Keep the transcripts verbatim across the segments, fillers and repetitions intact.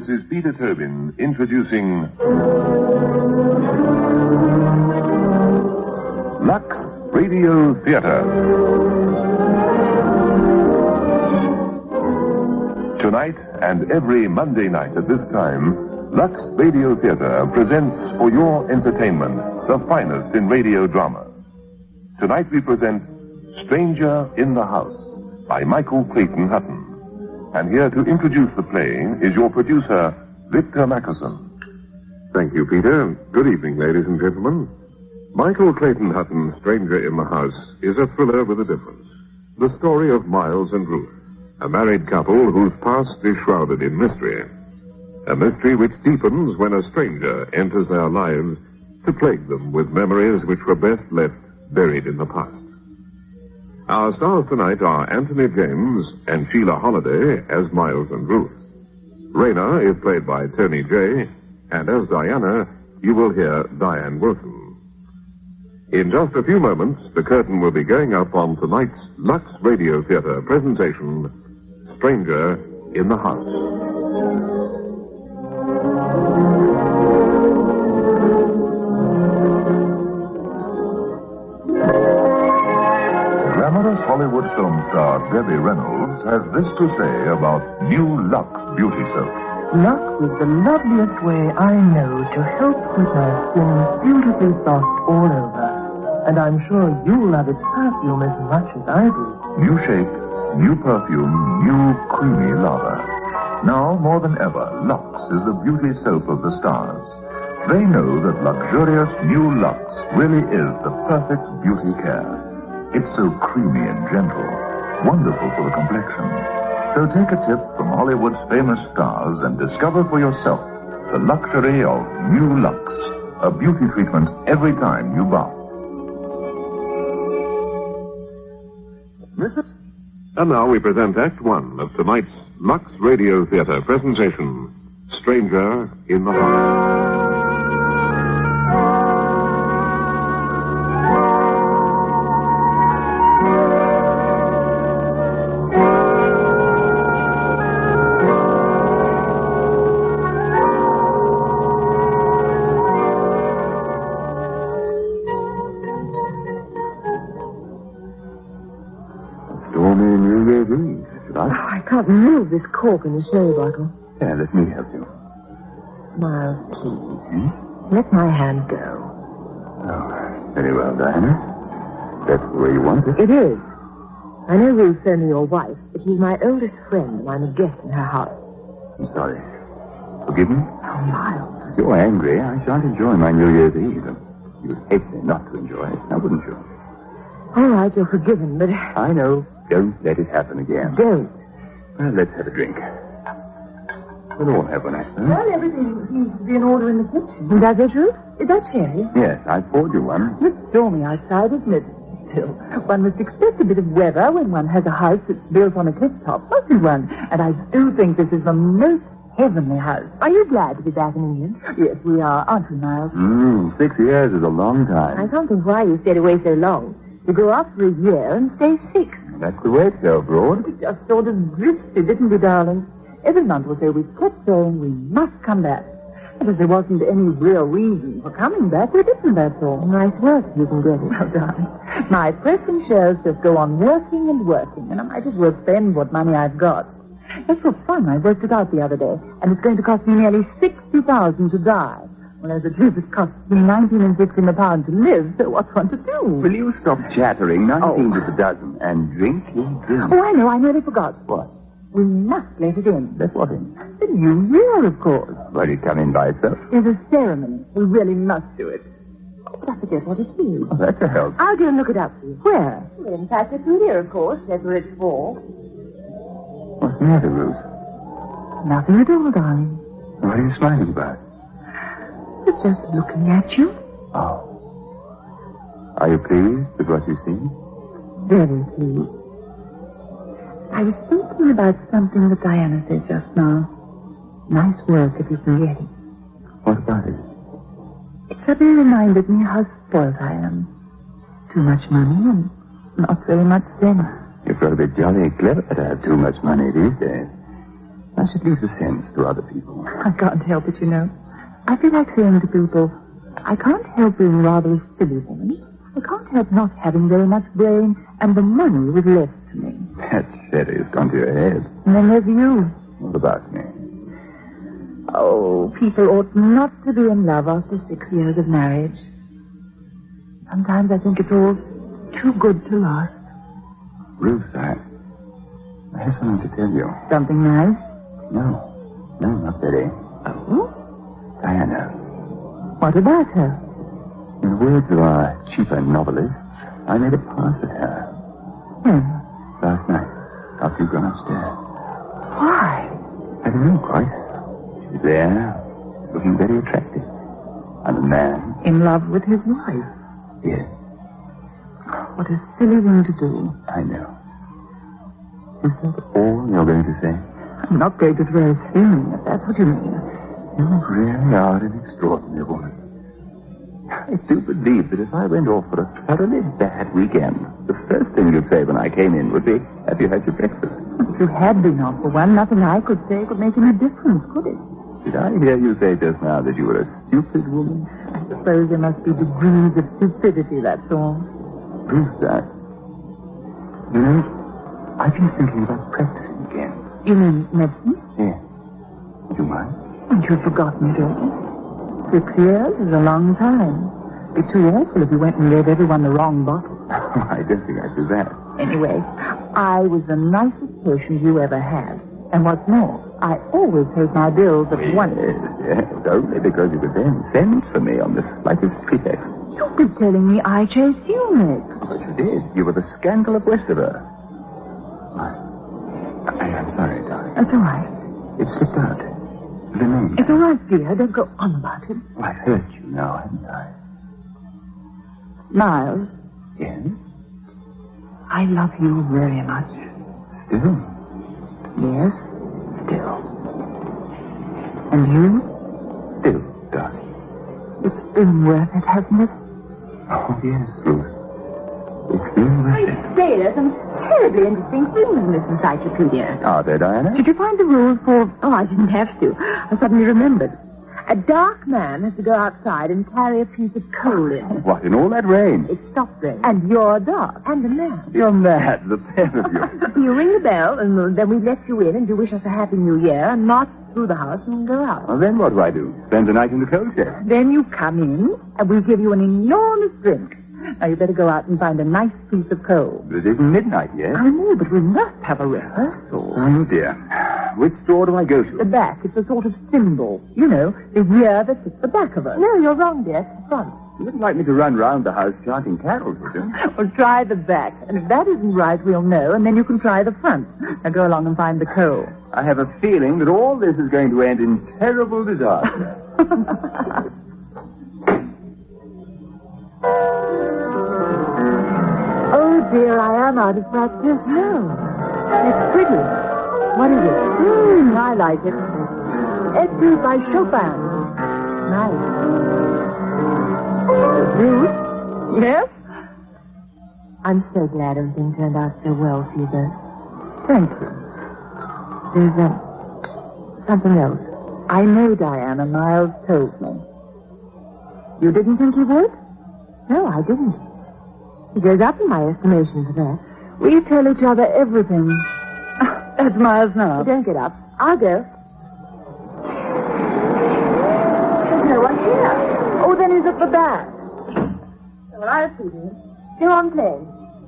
this is Peter Tobin introducing Lux Radio Theater. Tonight and every Monday night at this time, Lux Radio Theater presents for your entertainment the finest in radio drama. Tonight we present Stranger in the House by Michael Clayton Hutton. And here to introduce the play is your producer, Victor Mackerson. Thank you, Peter. Good evening, ladies and gentlemen. Michael Clayton Hutton's Stranger in the House is a thriller with a difference. The story of Miles and Ruth, a married couple whose past is shrouded in mystery. A mystery which deepens when a stranger enters their lives to plague them with memories which were best left buried in the past. Our stars tonight are Anthony James and Sheila Holiday as Miles and Ruth. Raina is played by Tony Jay, and as Diana, you will hear Diane Wilson. In just a few moments, the curtain will be going up on tonight's Lux Radio Theater presentation, Stranger in the House. Hollywood film star Debbie Reynolds has this to say about new Lux Beauty Soap. Lux is the loveliest way I know to help keep my skin beautifully soft all over. And I'm sure you'll love its perfume as much as I do. New shape, new perfume, new creamy lather. Now, more than ever, Lux is the beauty soap of the stars. They know that luxurious new Lux really is the perfect beauty care. It's so creamy and gentle, wonderful for the complexion. So take a tip from Hollywood's famous stars and discover for yourself the luxury of new Lux, a beauty treatment every time you bath. And now we present Act One of tonight's Lux Radio Theater presentation, Stranger in the House. I can't move this cork in the sherry bottle. Yeah, let me help you. Miles, please. Hmm? Let my hand go. Oh, very well, Diana. That's the way you want it. It is. I know Ruth's only your wife, but she's my oldest friend, and I'm a guest in her house. I'm sorry. Forgive me? Oh, Miles. If you're angry, I shan't enjoy my New Year's Eve. You'd hate me not to enjoy it, now wouldn't you? All right, you're forgiven, but... I know. Don't let it happen again. Don't. Well, let's have a drink. We'll all have one, actually. Well, everything seems to be in order in the kitchen. Is that the truth? Is that cherry? Yes, I poured you one. It's stormy outside, isn't it? Still, one must expect a bit of weather when one has a house that's built on a cliff top, mustn't one? And I do think this is the most heavenly house. Are you glad to be back in England? Yes, we are, aren't we, Miles? Mm, six years is a long time. I can't think why you stayed away so long. You go out for a year and stay six. That's the way it goes, abroad. We just sort of drifted, didn't we, darling? Every month or so we kept saying we must come back. And as there wasn't any real reason for coming back, we didn't, that's all. Nice work, you can get it. Well, darling, my present shares just go on working and working, and I might as well spend what money I've got. That's for fun. I worked it out the other day, and it's going to cost me nearly sixty thousand to die. Well, as the truth, it costs me nineteen and sixteen a pound to live, so what's one to do? Will you stop chattering? Nineteen Oh. to the dozen. And drink your drink. Oh, I know, I nearly forgot. What? We must let it in. Let what in? The new year, of course. Well, it come in by itself. There's a ceremony. We really must do it. Oh, but I forget what it is. Oh, that's a help. I'll go and look it up for you. Where? Well, in Encyclopedia, of course. That's where it's for. What's the matter, Ruth? Nothing at all, darling. What are you smiling about? It's just looking at you. Oh. Are you pleased with what you see? Very pleased. I was thinking about something that Diana said just now. Nice work if you can get it. What about it? It suddenly reminded me how spoiled I am. Too much money and not very much sense. You've got to be jolly clever to have too much money these days. I should leave the sense to other people. I can't help it, you know. I feel like saying to people, I can't help being rather a silly woman. I can't help not having very much brain, and the money was left to me. That sherry's gone to your head. And then there's you. What about me? Oh, people ought not to be in love after six years of marriage. Sometimes I think it's all too good to last. Ruth, I... I have something to tell you. Something nice? No. No, not very. Oh? Diana. What about her? In the words of our cheaper novelist, I made a pass at her. When? Last night, after you'd gone upstairs. Why? I don't know quite. She was there, looking very attractive. And a man. In love with his wife? Yes. What a silly thing to do. I know. Is that all you're going to say? I'm not going to throw a stone, if that's what you mean. You really are an extraordinary woman. I do believe that if I went off for a thoroughly bad weekend, the first thing you'd say when I came in would be, have you had your breakfast? If you had been off for one, nothing I could say could make any difference, could it? Did I hear you say just now that you were a stupid woman? I suppose there must be degrees of stupidity, that's all. Who's that? You know, I've been thinking about practicing again. You mean medicine? Yes. Would you mind? And you've forgotten, don't you? Six years is a long time. It'd be too awful if you went and gave everyone the wrong bottle. I don't think I'd do that. Anyway, I was the nicest patient you ever had. And what's more, I always paid my bills at Yes, once. yes, only because you could then send for me on the slightest pretext. You've been telling me I chased you, Nick. But you did. You were the scandal of Westover. I, I am sorry, darling. That's all right. It slipped out. The name. It's all right, dear. Don't go on about it. I hurt you now, haven't I? Miles, Yes? I love you very much. Still? Yes, still. And you? Still, darling. It's been worth it, hasn't it? Oh, yes, Ruth. It's been worth it. Say, there's some terribly interesting things in this encyclopedia. Are there, Diana? Did you find the rules for... Oh, I didn't have to. I suddenly remembered. A dark man has to go outside and carry a piece of coal in. What, in all that rain? It stopped raining. And you're dark. And a man. You're mad, the pair of you. You ring the bell, and then we let you in, and you wish us a happy new year, and march through the house and go out. Well, then what do I do? Spend the night in the coal shed? Then you come in, and we'll give you an enormous drink. Now, you better go out and find a nice piece of coal. It isn't midnight yet. I know, but we must have a rehearsal. Oh, dear. Which door do I go to? The back, it's a sort of symbol. You know, the year that sits the back of us. No, you're wrong, dear. It's the front. You wouldn't like me to run round the house chanting carols, would you? Well, try the back. And if that isn't right, we'll know, and then you can try the front. Now go along and find the coal. I have a feeling that all this is going to end in terrible disaster. Oh, dear, I am out of practice. No. It's pretty. What is it? Mm, I like it. Etude by Chopin. Nice. Ruth? Yes? I'm so glad everything turned out so well for you both. Thank you. There's uh, something else. I know Diana. Miles told me. You didn't think he would? No, I didn't. He goes up in my estimation for that. We tell each other everything. That's Miles now. Well, don't get up. I'll go. There's no one here. Oh, then he's at the back. Well, I'll see him. Go on playing.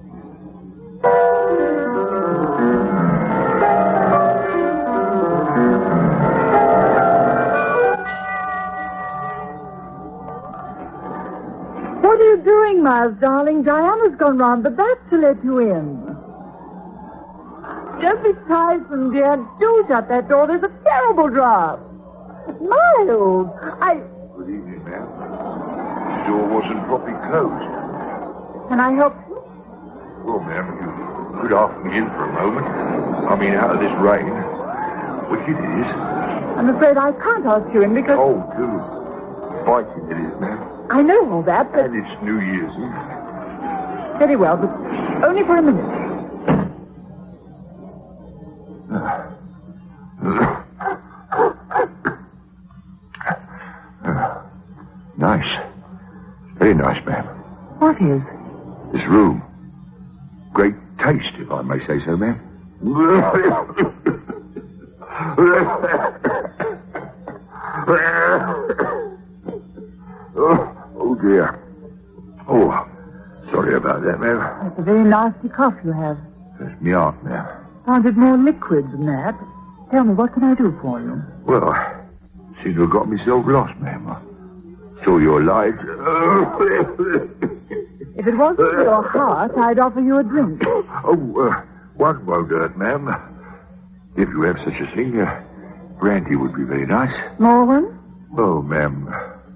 What are you doing, Miles, darling? Diana's gone round the back to let you in. Don't be tiresome, dear. Do shut that door. There's a terrible draught. Miles, I... Good evening, ma'am. The door wasn't properly closed. Can I help you? Well, ma'am, you could ask me in for a moment. I mean, out of this rain. Which it is. I'm afraid I can't ask you in because... Oh, too. Fighting it is, ma'am. I know all that, but... And it's New Year's Eve. Very well, but only for a minute. Uh, Very nice, ma'am. What is? This room. Great taste, if I may say so, ma'am. oh, oh, dear. Oh, sorry about that, ma'am. That's a very nasty cough you have. That's me heart, ma'am. Found it more liquid than that. Tell me, what can I do for you? Well, I seem to have got myself lost, ma'am. I saw your light. If it wasn't for your heart, I'd offer you a drink. Oh, uh, one won't hurt, ma'am. If you have such a thing, uh, brandy would be very nice. More one? Oh, ma'am.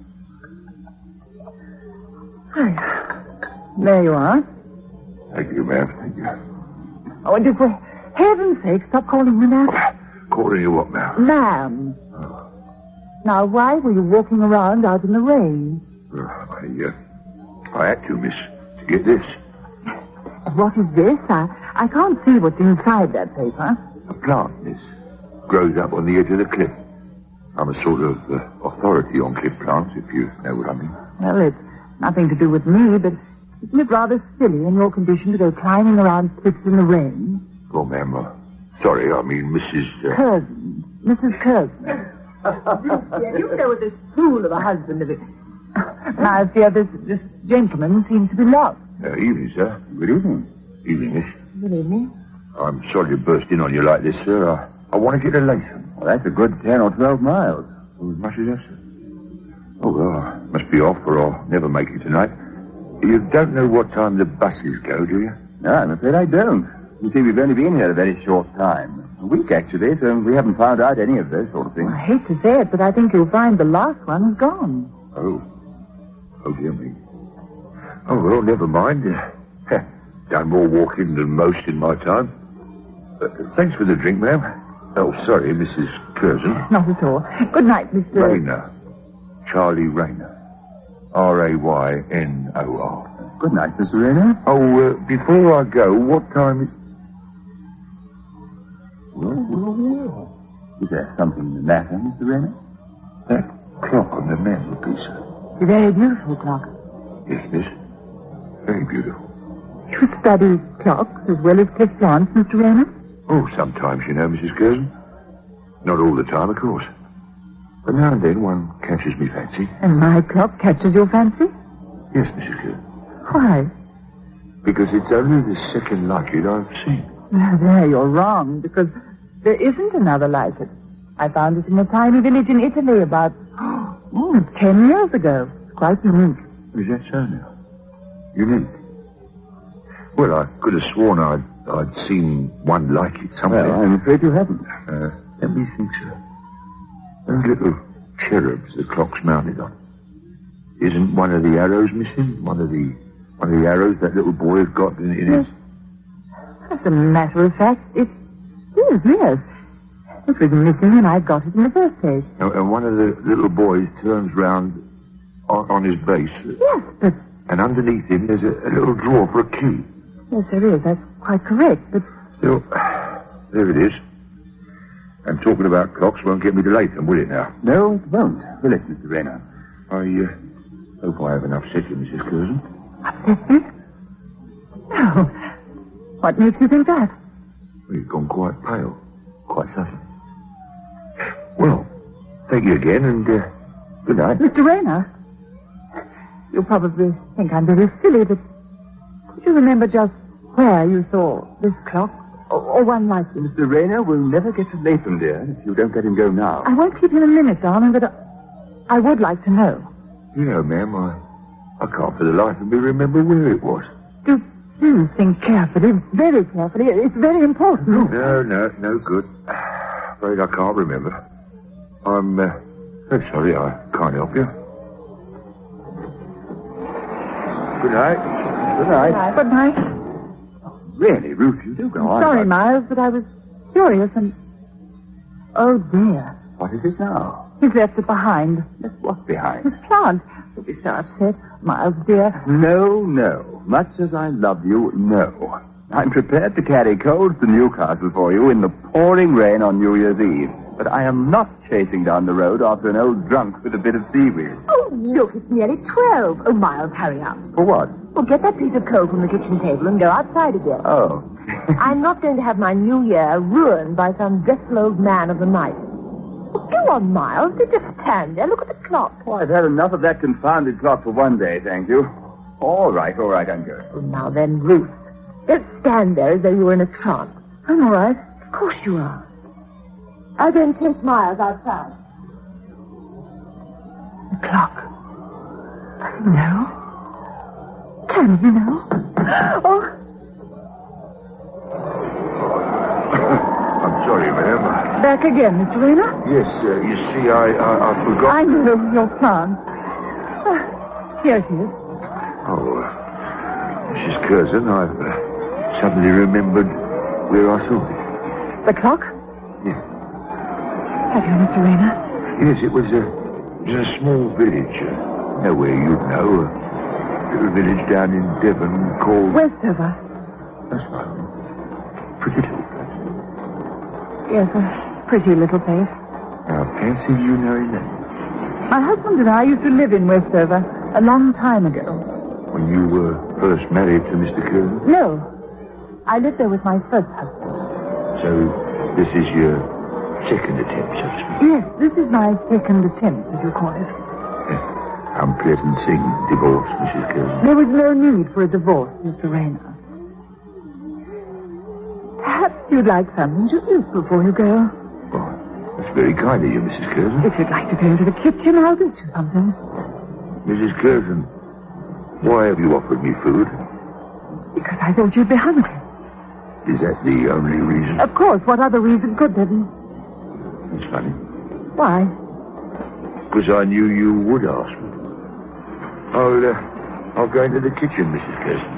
Hi. There you are. Thank you, ma'am. Thank you. Oh, and for heaven's sake, stop calling me ma'am. Calling you what, ma'am? Ma'am. Oh. Now, why were you walking around out in the rain? Uh, I, uh, I had to, miss, to get this. What is this? I, I can't see what's inside that paper. A plant, miss. Grows up on the edge of the cliff. I'm a sort of uh, authority on cliff plants, if you know what I mean. Well, it's nothing to do with me, but isn't it rather silly in your condition to go climbing around cliffs in the rain? Oh, ma'am, uh, sorry, I mean Missus Uh... Curzon. Missus Curzon. Yeah, you know this fool of a husband of it. I fear this, this gentleman seems to be lost. Uh, evening, sir. Good evening. Evening, miss. Good evening. I'm sorry to burst in on you like this, sir. I, I wanted you to Latham. Well, that's a good ten or twelve miles. Oh, as much as that, sir? Oh, well, I must be off or I'll never make it tonight. You don't know what time the buses go, do you? No, I'm afraid I don't. You see, we've only been here a very short time. A week, actually, so we haven't found out any of this sort of thing. I hate to say it, but I think you'll find the last one is gone. Oh. Oh, dear me. Oh, well, never mind. Uh, done more walking than most in my time. Uh, thanks for the drink, ma'am. Oh, sorry, Missus Curzon. Not at all. Good night, Mister Rayner. Charlie Rayner. R A Y N O R. Good night, Mister Rayner. Oh, uh, before I go, what time is... Whoa, whoa, whoa. Is there something the matter, Mister Rayner? That clock on the mantelpiece. It's a very beautiful clock. Yes, miss. Very beautiful. You study clocks as well as cliff plants, Mister Rayner? Oh, sometimes, you know, Missus Curzon. Not all the time, of course. But now and then one catches me fancy. And my clock catches your fancy? Yes, Missus Curzon. Why? Because it's only the second like it I've seen. Well, there you're wrong, because there isn't another like it. I found it in a tiny village in Italy about oh, ten years ago. It's quite unique. Is that so now? Unique? Well, I could have sworn I'd, I'd seen one like it somewhere. Well, I'm afraid you haven't. Uh, let me think, sir. Those little cherubs the clock's mounted on. Isn't one of the arrows missing? One of the one of the arrows that little boy has got in, in yes. his... As a matter of fact, it is, yes. It was missing and I got it in the first place. And, and one of the little boys turns round on, on his base. Yes, but... And underneath him there's a, a little drawer for a key. Yes, there is. That's quite correct, but... Still, there it is. And talking about clocks won't get me to Latham, will it now? No, it won't, will it, Mister Rayner? I uh, hope I haven't upset you, Missus Curzon. Upset me? No. What makes you think that? Well, you've gone quite pale. Quite sudden. Well, thank you again, and uh, good night. Mister Rayner, you'll probably think I'm very silly, but could you remember just where you saw this clock? Or, or one like it? Mister Rayner will never get to Latham, dear, if you don't let him go now. I won't keep him a minute, darling, but I, I would like to know. Yeah, ma'am, I, I can't for the life of me remember where it was. Do please think carefully, very carefully. It's very important. No, no, no good. Afraid I can't remember. I'm uh, very sorry I can't help you. Good night. Good night. Good night. Good night. Really, Ruth, you do go on. Sorry, but... Miles, but I was curious and... Oh, dear. What is it now? He's left it behind. Left what behind? His plant. He'll be so upset. Miles, dear. No, no. Much as I love you, no. I'm prepared to carry coals to Newcastle for you in the pouring rain on New Year's Eve. But I am not chasing down the road after an old drunk with a bit of seaweed. Oh, look, it's nearly twelve. Oh, Miles, hurry up. For what? Well, get that piece of coal from the kitchen table and go outside again. Oh. I'm not going to have my new year ruined by some dreadful old man of the night. Well, go on, Miles. Don't just stand there. Look at the clock. Oh, I've had enough of that confounded clock for one day, thank you. All right, all right, I'm going. Oh, now then, Ruth. Don't stand there as though you were in a trance. I'm all right. Of course you are. I'll go and chase Miles outside. The clock. No. Can you know? Oh. I'm sorry, ma'am. Back again, Mister Rayner? Yes, uh, you see, I, I, I forgot... I know your plan. Uh, here it is. Oh, uh, Missus Curzon, I've uh, suddenly remembered where I saw it. The clock? Yes. Have you, Mister Rayner? Yes, it was a, it was a small village. Uh, nowhere you'd know. A little village down in Devon called... Westover. That's right. Pretty little place. Yes, a pretty little place. I fancy you know that. My husband and I used to live in Westover a long time ago. When you were first married to Mister Curzon? No. I lived there with my first husband. So this is your second attempt, so to speak? Yes, this is my second attempt, as you call it. Unpleasant thing, divorce, Missus Curzon. There was no need for a divorce, Mister Rayner. Perhaps you'd like something to eat before you go. Oh, that's very kind of you, Missus Curzon. If you'd like to go into the kitchen, I'll get you something. Missus Curzon, why have you offered me food? Because I thought you'd be hungry. Is that the only reason? Of course, what other reason could there be? That's funny. Why? Because I knew you would ask me. I'll, uh, I'll go into the kitchen, Missus Curzon.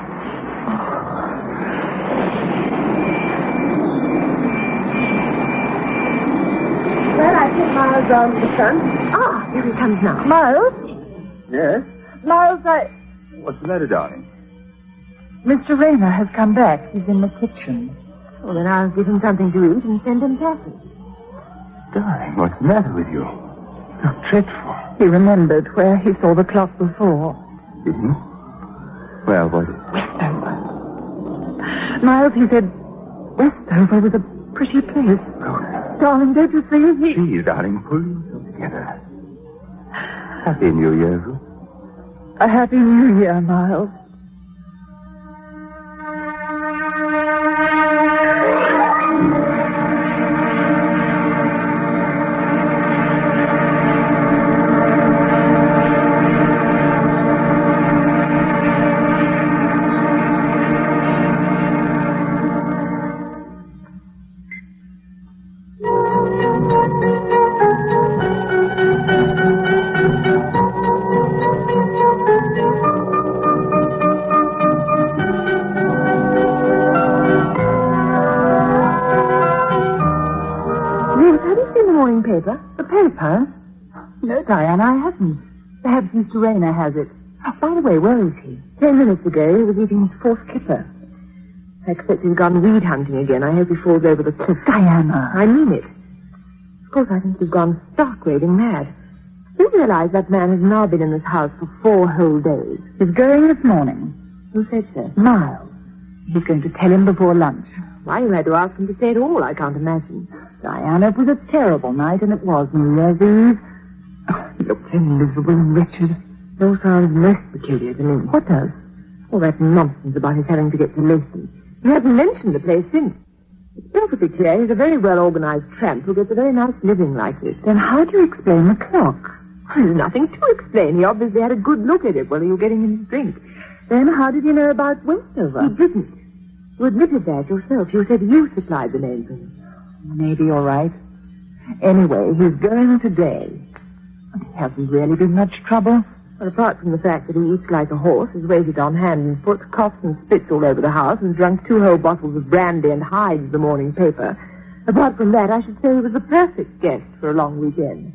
Well, I think Miles down to the front. Ah, here he comes now. Miles? Yes? Miles, I... What's the matter, darling? Mister Rayner has come back. He's in the kitchen. Well, then I'll give him something to eat and send him packing. Darling, what's the matter with you? You're dreadful. He remembered where he saw the clock before. Didn't he? Well, what is it? Westover. Miles, he said Westover was a pretty place. Oh, Darling, don't you see? He... please, darling, pull yourself together. Happy New Year, Ruth. A happy New Year, Miles. Paper? The paper? No, Diana, I haven't. Perhaps Mister Rayner has it. By the way, where is he? Ten minutes ago, he was eating his fourth kipper. I expect he's gone weed hunting again. I hope he falls over the cliff. Diana. I mean it. Of course, I think you've gone stark raving mad. You realize that man has now been in this house for four whole days. He's going this morning. Who said so? Miles. He's going to tell him before lunch. Why you had to ask him to say it all, I can't imagine. Diana, it was a terrible night, and it was New Year's Eve. Oh, he looked so miserable and wretched. It all sounds most peculiar to me. What does? All that nonsense about his having to get to Lacey. He hasn't mentioned the place since. It's perfectly clear he's a very well-organized tramp who gets a very nice living like this. Then how do you explain the clock? There's nothing to explain. He obviously had a good look at it while you were getting him his drink. Then how did you know about Westover? He didn't. You admitted that yourself. You said you supplied the name for him. Maybe you're right. Anyway, he's going today. He hasn't really been much trouble. Well, apart from the fact that he eats like a horse, has waited on hand and foot, coughs and spits all over the house, and drunk two whole bottles of brandy and hides the morning paper. Apart from that, I should say he was the perfect guest for a long weekend.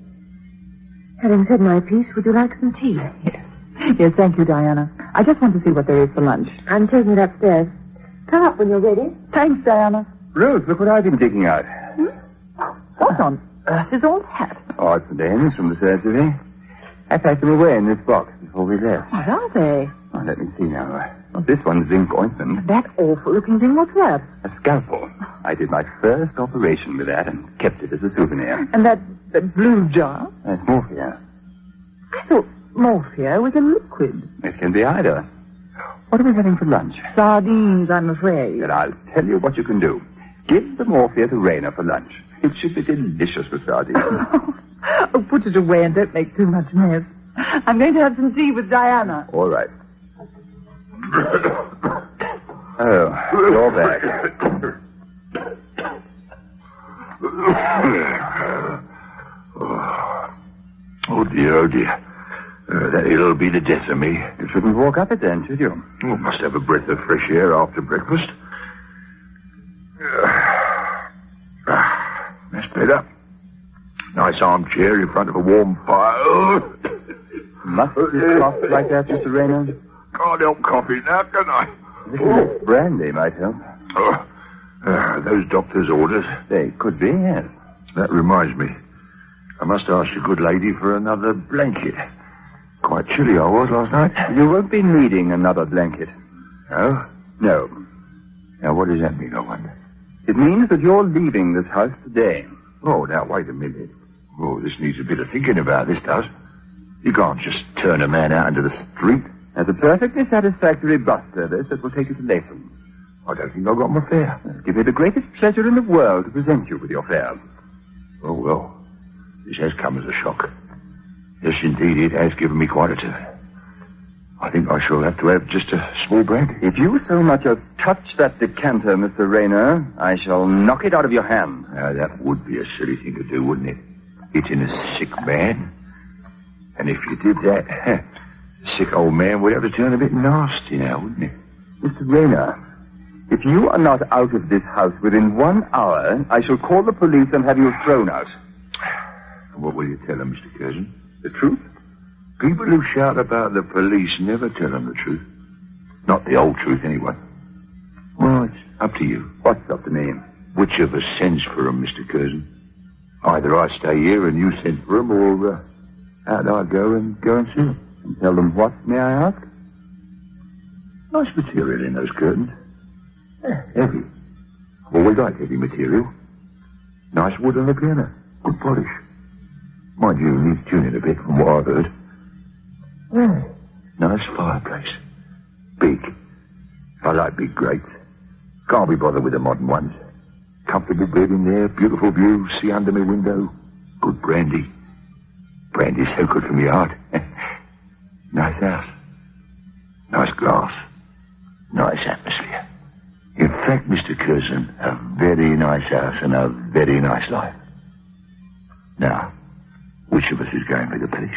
Having said my piece, would you like some tea? Yes. Yes, thank you, Diana. I just want to see what there is for lunch. I'm taking it upstairs. Come up when you're ready. Thanks, Diana. Ruth, look what I've been digging out. Hmm? What on earth is all that? Odds and ends from the surgery. I packed them away in this box before we left. What are they? Oh, let me see now. Well, this one's zinc ointment. That awful-looking thing, what's that? A scalpel. I did my first operation with that and kept it as a souvenir. And that, that blue jar? That's morphia. I thought morphia was a liquid. It can be either. What are we having for lunch? Sardines, I'm afraid. Then I'll tell you what you can do. Give the morphia to Raina for lunch. It should be delicious with sardines. Oh, put it away and don't make too much mess. I'm going to have some tea with Diana. All right. Oh, you're back. Oh, dear, oh, dear. Uh, that'll be the death of me. You shouldn't walk up it then, should you? Oh, must have a breath of fresh air after breakfast. Uh, ah, that's better. Nice armchair in front of a warm fire. Must you cough like that, Mister Raynor? Can't help coughing now, can I? This oh. brandy might help. Oh, uh, those doctor's orders. They could be, yes. That reminds me. I must ask the good lady for another blanket. Quite chilly I was last night. You won't be needing another blanket. No? No. Now, what does that mean, I wonder? It means that you're leaving this house today. Oh, now, wait a minute. Oh, this needs a bit of thinking about, this does. You can't just turn a man out into the street. There's a perfectly satisfactory bus service that will take you to Latham. I don't think I've got my fare. It'll give me the greatest pleasure in the world to present you with your fare. Oh, well, this has come as a shock. Yes, indeed, it has given me quite a turn. I think I shall have to have just a small brandy. If you so much as touch that decanter, Mister Raynor, I shall knock it out of your hand. Now, that would be a silly thing to do, wouldn't it? Hitting a sick man. And if you did that, the sick old man would have to turn a bit nasty now, wouldn't he? Mister Raynor, if you are not out of this house within one hour, I shall call the police and have you thrown out. What will you tell them, Mister Curzon? The truth? People who shout about the police never tell them the truth. Not the old truth, anyway. Well, it's up to you. What's up to me? Which of us sends for them, Mister Curzon? Either I stay here and you send for them, or uh, out I go and go and see them. And tell them what, may I ask? Nice material in those curtains. Yeah, heavy. Always like heavy material. Nice wood on the piano. Good polish. Mind you, needs tuning a bit from what I've heard. Yeah. Nice fireplace. Big. I like big grates. Can't be bothered with the modern ones. Comfortable bed in there, beautiful view, see under my window. Good brandy. Brandy's so good for me heart. Nice house. Nice glass. Nice atmosphere. In fact, Mister Curzon, a very nice house and a very nice life. Now, which of us is going to the police?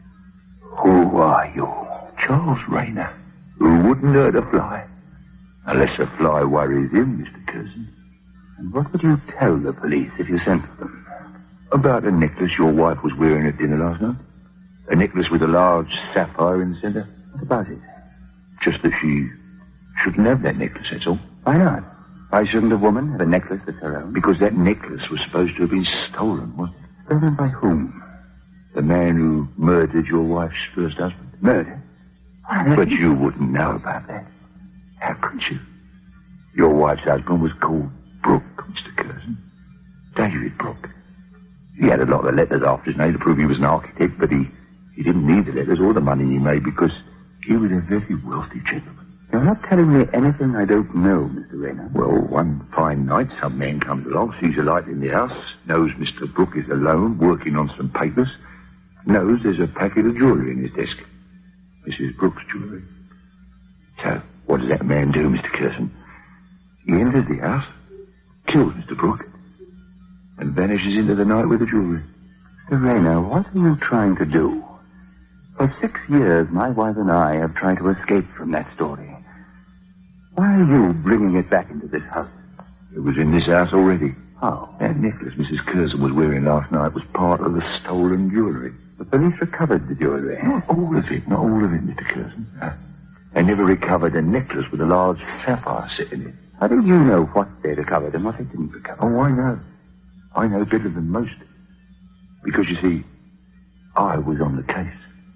Who are you? Charles Raynor, who wouldn't hurt a fly. Unless a fly worries him, Mister Curzon. And what would you tell the police if you sent for them? About a necklace your wife was wearing at dinner last night. A necklace with a large sapphire in the center. What about it? Just that she shouldn't have that necklace, that's all. Why not? Why shouldn't a woman have a necklace that's her own? Because that necklace was supposed to have been stolen, wasn't it? Stolen by whom? The man who murdered your wife's first husband. Murder? But you wouldn't know about that. How could you? Your wife's husband was called Brooke, Mister Curzon. David Brooke. He had a lot of letters after his name to prove he was an architect, but he, he didn't need the letters or the money he made because he was a very wealthy gentleman. You're not telling me anything I don't know, Mister Raynor. Well, one fine night, some man comes along, sees a light in the house, knows Mister Brooke is alone, working on some papers, knows there's a packet of jewellery in his desk. Missus Brooke's jewellery. So, what does that man do, Mister Curzon? He enters the house, kills Mister Brooke, and vanishes into the night with the jewellery. Mister Raynor, what are you trying to do? For six years, my wife and I have tried to escape from that story. Why are you bringing it back into this house? It was in this house already. How? That necklace Missus Curzon was wearing last night was part of the stolen jewellery. The police recovered the jewellery. Not all of it, not all of it, Mister Curzon. No. They never recovered a necklace with a large sapphire set in it. How do you know what they recovered and what they didn't recover? Oh, I know. I know better than most. Because, you see, I was on the case.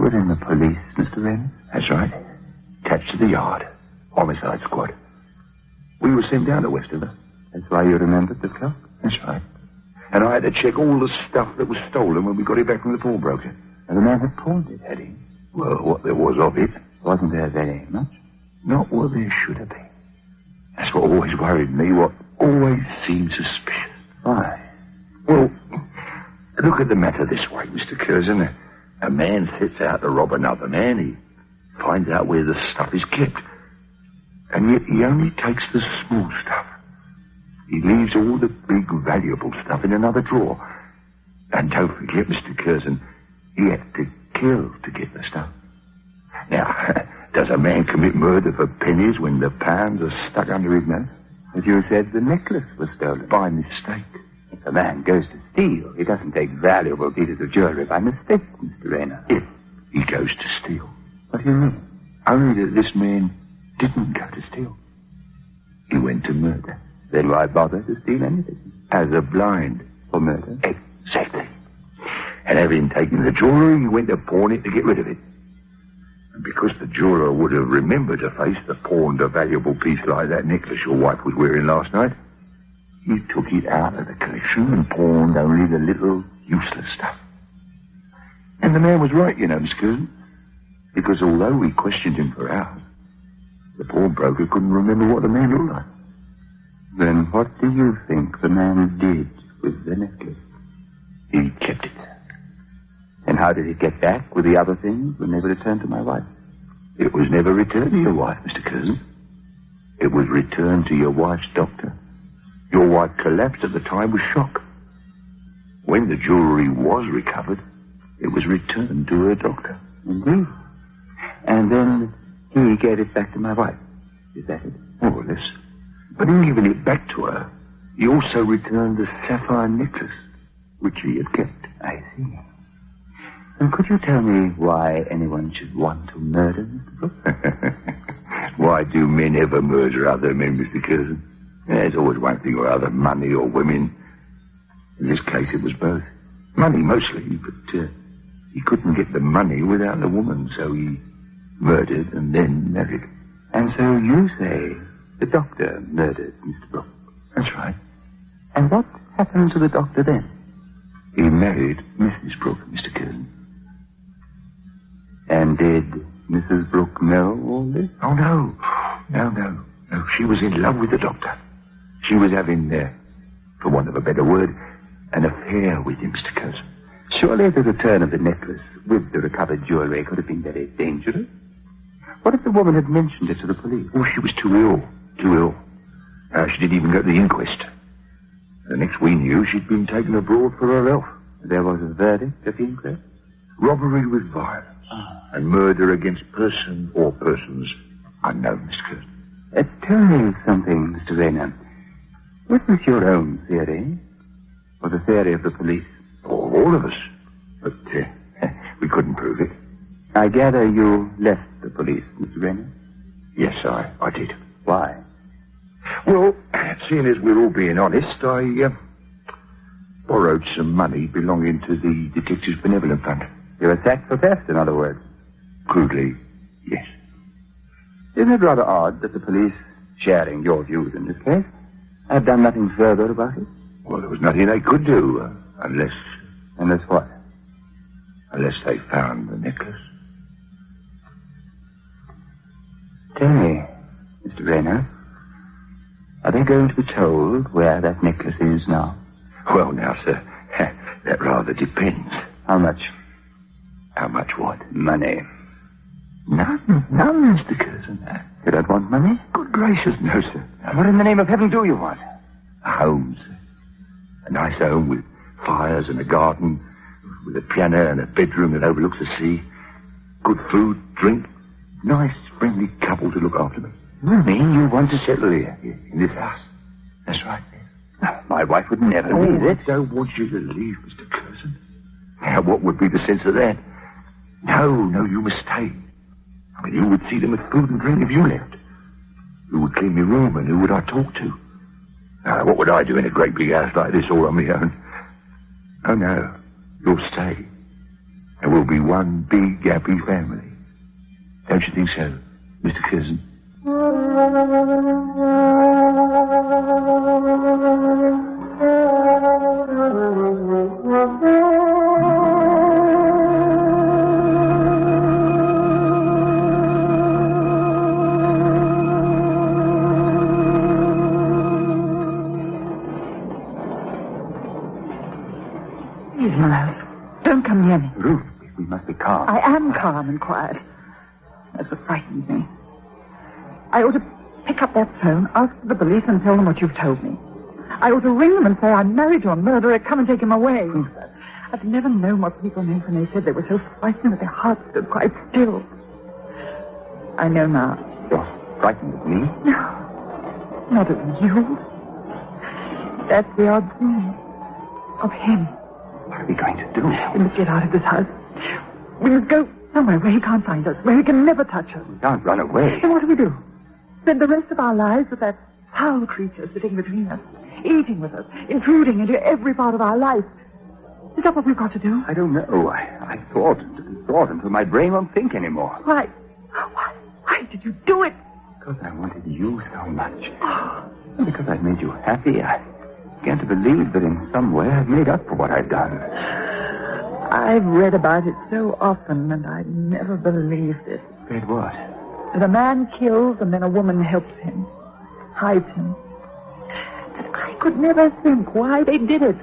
were in the police, Mister Wren? That's right. Attached to the yard. Homicide squad. We were sent down to Westover. That's why you remembered the clock? That's right. And I had to check all the stuff that was stolen when we got it back from the pawnbroker. And the man had pawned it, had he? Well, what there was of it. Wasn't there very much? Not what there should have been. That's what always worried me, what always seemed suspicious. Why? Well, look at the matter this way, Mister Curzon. A, a man sets out to rob another man. He finds out where the stuff is kept. And yet he only takes the small stuff. He leaves all the big, valuable stuff in another drawer. And don't forget, Mister Curzon, he had to kill to get the stuff. Now, does a man commit murder for pennies when the pounds are stuck under his nose? But you said the necklace was stolen. By mistake. If a man goes to steal, he doesn't take valuable pieces of jewelry by mistake, Mister Rayner. If he goes to steal. What do you mean? Only that this man didn't go to steal. He went to murder. Then why bother to steal anything? As a blind. For murder? Exactly. And having taken the jewelry, he went to pawn it to get rid of it. And because the jeweler would have remembered a face that pawned a valuable piece like that necklace your wife was wearing last night, he took it out of the collection and pawned only the little useless stuff. And the man was right, you know, Miss Curzon. Because although we questioned him for hours, the pawnbroker couldn't remember what the man looked like. Then what do you think the man did with the necklace? He kept it. And how did he get back with the other things when they were returned to my wife? It was never returned to your wife, Mister Curzon. It was returned to your wife's doctor. Your wife collapsed at the time with shock. When the jewelry was recovered, it was returned to her doctor. Indeed. And then he gave it back to my wife. Is that it? More or less. But in giving it back to her, he also returned the sapphire necklace, which he had kept. I see. And could you tell me why anyone should want to murder Mister Brooke? Why do men ever murder other men, Mister Curzon? There's always one thing or other, money or women. In this case, it was both. Money, mostly, but uh, he couldn't get the money without the woman, so he murdered and then married. And so you say the doctor murdered Mister Brooke? That's right. And what happened to the doctor then? He married Missus Brooke, Mister Curzon. And did Missus Brooke know all this? Oh, no. No, no. No, she was in love with the doctor. She was having, uh, for want of a better word, an affair with him, Mister Curzon. Surely the return of the necklace with the recovered jewelry could have been very dangerous. What if the woman had mentioned it to the police? Oh, she was too ill. Too ill. Uh, she didn't even go to the inquest. The next we knew, she'd been taken abroad for her health. There was a verdict at the inquest? Robbery with violence. Ah. And murder against person or persons unknown, Mister Curzon. Uh, tell me something, Mister Rayner. What was your own theory? Or the theory of the police? Oh, all of us. But uh, we couldn't prove it. I gather you left the police, Mister Rayner? Yes, I, I did. Why? Well, seeing as we're all being honest, I uh, borrowed some money belonging to the Detectives Benevolent Fund. You were sacked for theft, in other words? Crudely, yes. Isn't it rather odd that the police, sharing your views in this case, have done nothing further about it? Well, there was nothing they could do, uh, unless... Unless what? Unless they found the necklace. Tell me, Mister Rayner, are they going to be told where that necklace is now? Well, now, sir, that rather depends. How much? How much what? Money. None, none, Mister Curzon. You don't want money? Good gracious, no, sir. No. What in the name of heaven do you want? A home, sir. A nice home with fires and a garden, with a piano and a bedroom that overlooks the sea. Good food, drink, nice, friendly couple to look after me. You mean you want to settle here? In this house. That's right. My wife would never oh, leave it. I don't want you to leave, Mister Curzon. Now, what would be the sense of that? No, no, you must stay. I mean, who would see them with food and drink if you left? Who would clean my room and who would I talk to? Now, what would I do in a great big house like this all on my own? Oh, no. You'll stay. and we'll be one big, happy family. Don't you think so, Mister Curzon? Please, Miles, don't come near me. Ruth, we must be calm. I am calm and quiet. That's what frightens me. I ought to pick up that phone, ask the police, and tell them what you've told me. I ought to ring them and say I'm married to a murderer. Come and take him away. Ruth. I've never known what people meant when they said they were so frightened that their hearts stood quite still. I know now. You're frightened of me? No, not of you. That's the odd thing. Of him. What are we going to do? We must get out of this house. We must go somewhere where he can't find us, where he can never touch us. We can't run away. Then what do we do? Spend the rest of our lives with that foul creature sitting between us, eating with us, intruding into every part of our life. Is that what we've got to do? I don't know. I, I thought and thought until my brain won't think anymore. Why? Why? Why did you do it? Because I wanted you so much. Because I've made you happy. I began to believe that in some way I've made up for what I've done. I've read about it so often, and I never believed it. Read what? That a man kills and then a woman helps him, hides him. And I could never think why they did it.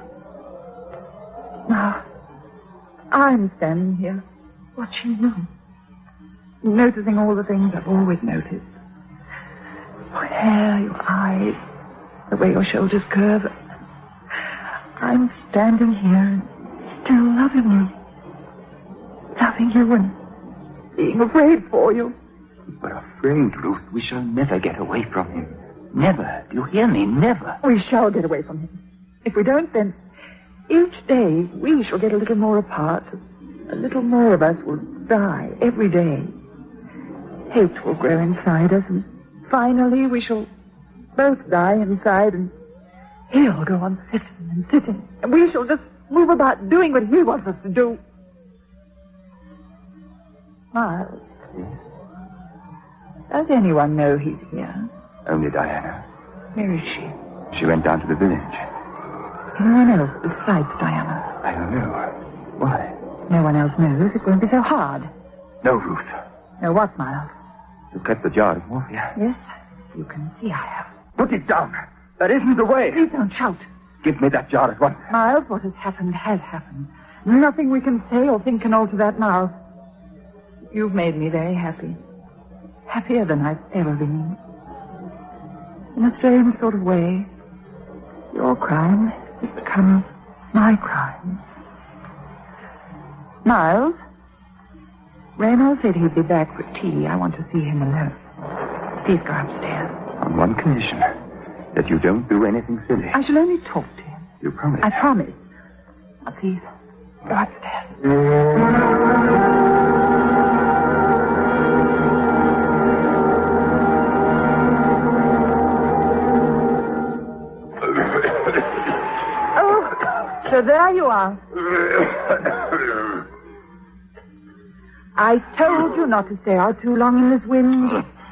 Now, I'm standing here, watching you, noticing all the things I've always noticed. Your hair, your eyes, the way your shoulders curve. I'm standing here and still loving you. Loving you and being afraid for you. But afraid, Ruth, we shall never get away from him. Never. Do you hear me? Never. We shall get away from him. If we don't, then each day we shall get a little more apart. A little more of us will die every day. Hate will grow inside us, and finally we shall both die inside, and he'll go on sitting and sitting, and we shall just move about doing what he wants us to do. Miles. Yes? Does anyone know he's here? Only Diana. Where is she? She went down to the village. Anyone else besides Diana? I don't know. Why? No one else knows. It won't be so hard. No, Ruth. No, what, Miles? You kept the jar of morphia. Yes, you can see I have. Put it down. That isn't the way. Please don't shout. Give me that jar at once. Miles, what has happened has happened. Nothing we can say or think can alter that now. You've made me very happy. Happier than I've ever been. In a strange sort of way, your crime has become my crime. Miles, Raynor said he'd be back for tea. I want to see him alone. Please go upstairs. On one condition. That you don't do anything silly. I shall only talk to him. You promise? I promise. Now, please, go upstairs. Oh, so there you are. I told you not to stay out too long in this wind.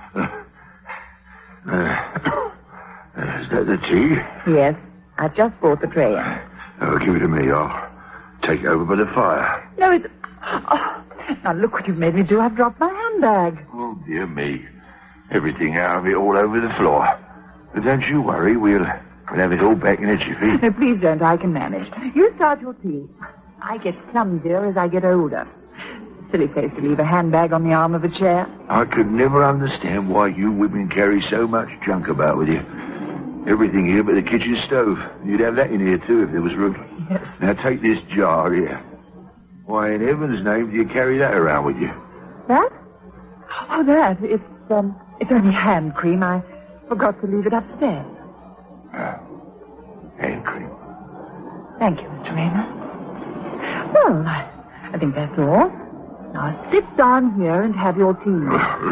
Is that the tea? Yes, I've just brought the tray in. Oh, give it to me. I'll take it over by the fire. No, it's... Oh, now look what you've made me do. I've dropped my handbag. Oh, dear me. Everything out of it all over the floor. But don't you worry. We'll, we'll have it all back in a jiffy. No, please don't. I can manage. You start your tea. I get clumsier as I get older. Silly place to leave a handbag on the arm of a chair. I could never understand why you women carry so much junk about with you. Everything here but the kitchen stove. You'd have that in here, too, if there was room. Yes. Now, take this jar here. Why, in heaven's name, do you carry that around with you? That? Oh, that. It's, um, it's only hand cream. I forgot to leave it upstairs. Oh. Hand cream. Thank you, Mister Raynor. Well, I, I think that's all. Now, sit down here and have your tea.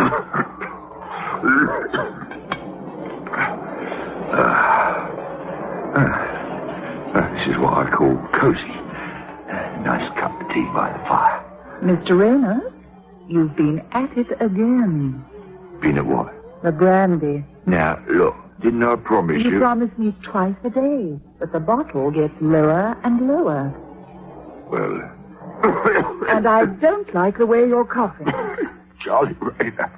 Uh, uh, uh, this is what I call cozy. A nice cup of tea by the fire. Mister Rayner, you've been at it again. Been at what? The brandy. Now, look, didn't I promise you... You promised me twice a day, but the bottle gets lower and lower. Well... And I don't like the way you're coughing. Charlie Rayner.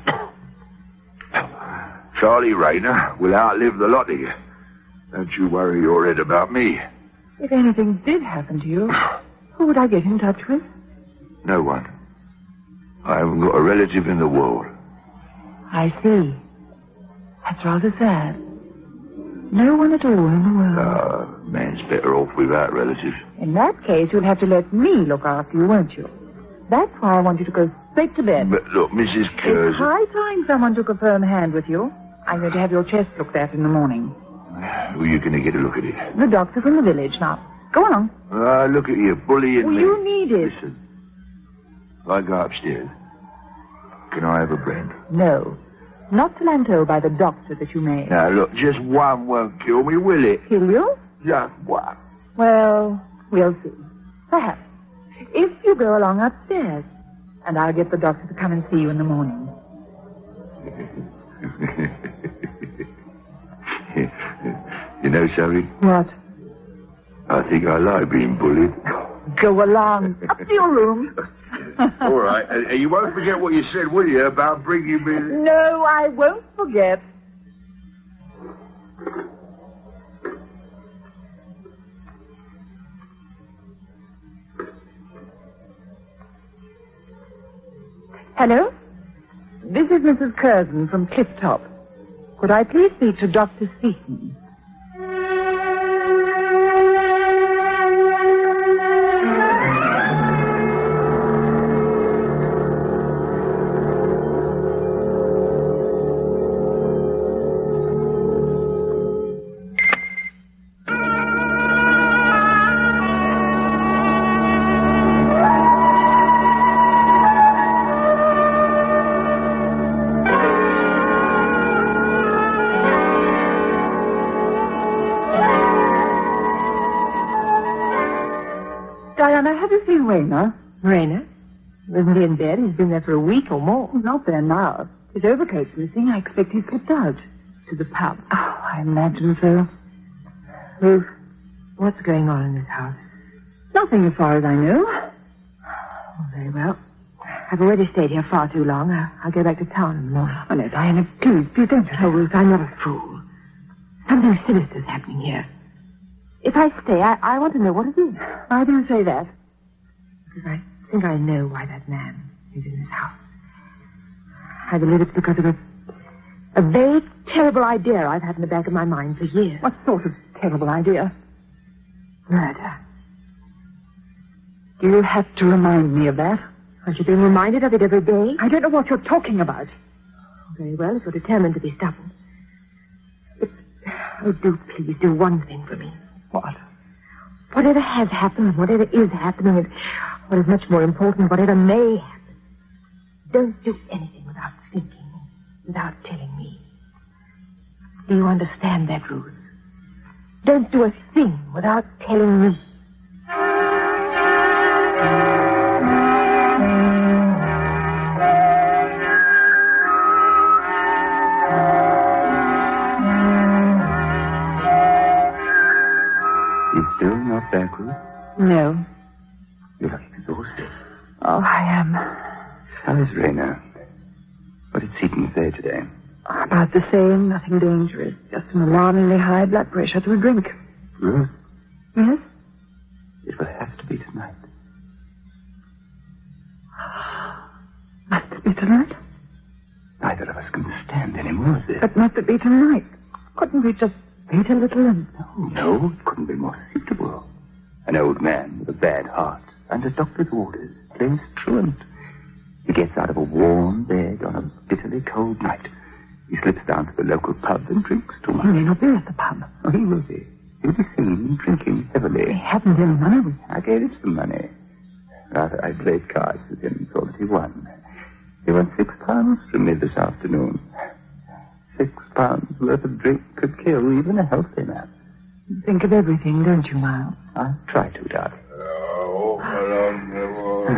Charlie Rayner will outlive the lot of you. Don't you worry your head about me. If anything did happen to you, who would I get in touch with? No one. I haven't got a relative in the world. I see. That's rather sad. No one at all in the world. Uh, man's better off without relatives. In that case, you'll have to let me look after you, won't you? That's why I want you to go straight to bed. But look, Missus Curzon... It's high time someone took a firm hand with you. I'm going to have your chest looked at in the morning. Who are you going to get a look at it? The doctor from the village. Now, go along. Ah, uh, look at you, bullying well, me. You need it. Listen, if I go upstairs, can I have a brand? No. Not till I'm told by the doctor that you may. Now, look, just one won't kill me, will it? Kill you? Just one. Well, we'll see. Perhaps. If you go along upstairs, and I'll get the doctor to come and see you in the morning. You know, Sally? What? I think I like being bullied. Go along. Up to your room. All right. And, and you won't forget what you said, will you, about bringing me... No, I won't forget. Hello? This is Missus Curzon from Clifftop. Could I please speak to Doctor Seaton? Diana, have you seen Rayner? Rayner? Isn't he in bed? He's been there for a week or more. He's not there now. His overcoat's missing. I expect he slipped out. To the pub. Oh, I imagine so. Ruth, what's going on in this house? Nothing as far as I know. Oh, very well. I've already stayed here far too long. I'll, I'll go back to town in the morning. Oh, no, Diana, please, please don't. Oh, Ruth, I'm not a fool. Something sinister's happening here. If I stay, I, I want to know what it is. Why do you say that? Because I think I know why that man is in this house. I believe it's because of a, a vague, terrible idea I've had in the back of my mind for years. What sort of terrible idea? Murder. You have to remind me of that. Aren't you being reminded of it every day? I don't know what you're talking about. Very well, if you're determined to be stubborn. But, oh, do please do one thing for me. What? Whatever has happened, whatever is happening, and what is much more important, whatever may happen, don't do anything without thinking, without telling me. Do you understand that, Ruth? Don't do a thing without telling me. Still not back, Ruth? No. You look exhausted. Oh, I am. How is Rayner? What did Seaton say today? About the same, nothing dangerous. Just an alarmingly high blood pressure through drink. Ruth? Yes? It will have to be tonight. Must it be tonight? Neither of us can stand any more of this. But must it be tonight? Couldn't we just wait a little and... No, no, it couldn't be more suitable. An old man with a bad heart, under doctor's orders, plays truant. He gets out of a warm bed on a bitterly cold night. He slips down to the local pub and drinks too much. He may not be at the pub. Oh, he will be. He'll be seen drinking heavily. He hasn't any money. I gave him some money. Rather, I played cards with him and saw that he won. He won six pounds from me this afternoon. Six pounds worth of drink could kill even a healthy man. You think of everything, don't you, Miles? I try to, darling. Oh, hello,